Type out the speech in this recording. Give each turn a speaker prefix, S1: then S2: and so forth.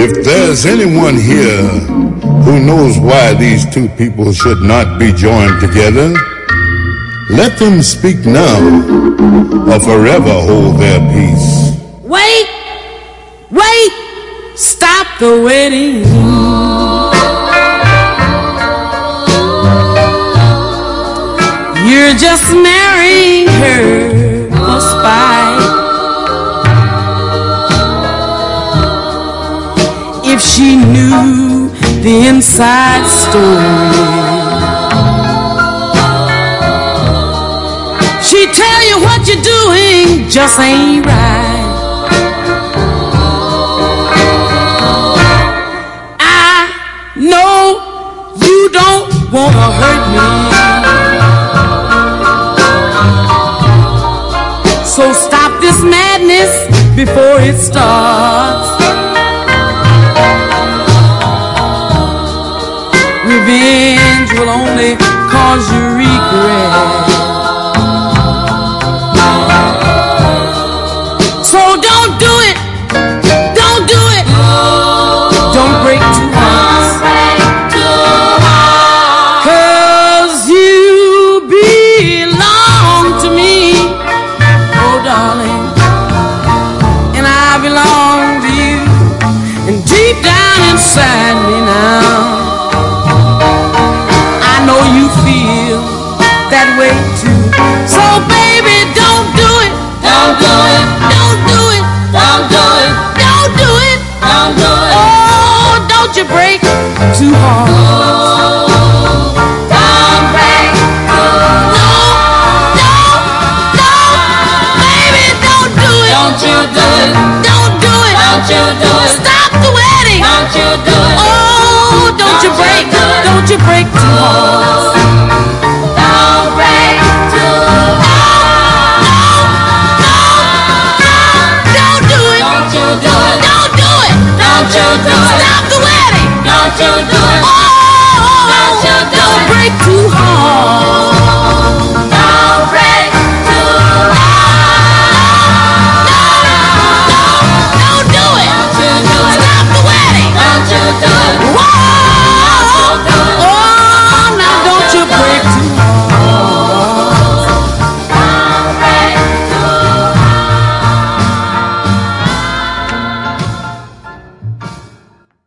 S1: If there's anyone here who knows why these two people should not be joined together, let them speak now or forever hold their peace.
S2: Wait! Wait! Stop the wedding. You're just marrying her for spite. If she knew the inside story, she'd tell you what you're doing just ain't right. I know you don't wanna hurt me, so stop this madness before it starts. Revenge will only cause you regret. So don't do it. Don't do it. Don't break two hearts. 'Cause you belong to me, oh darling, and I belong to you. And deep down inside me now, you feel that way too. So baby, don't do it. Don't do it. Don't do it. Don't do it. Don't do it. Don't do it. Oh, don't you break too hard. Oh, don't break. No, no, no. Baby, don't do it. Don't you do it. Don't do it. Don't you do it. Stop the wedding. Don't you do it. Oh, don't you break. Don't you break too hard.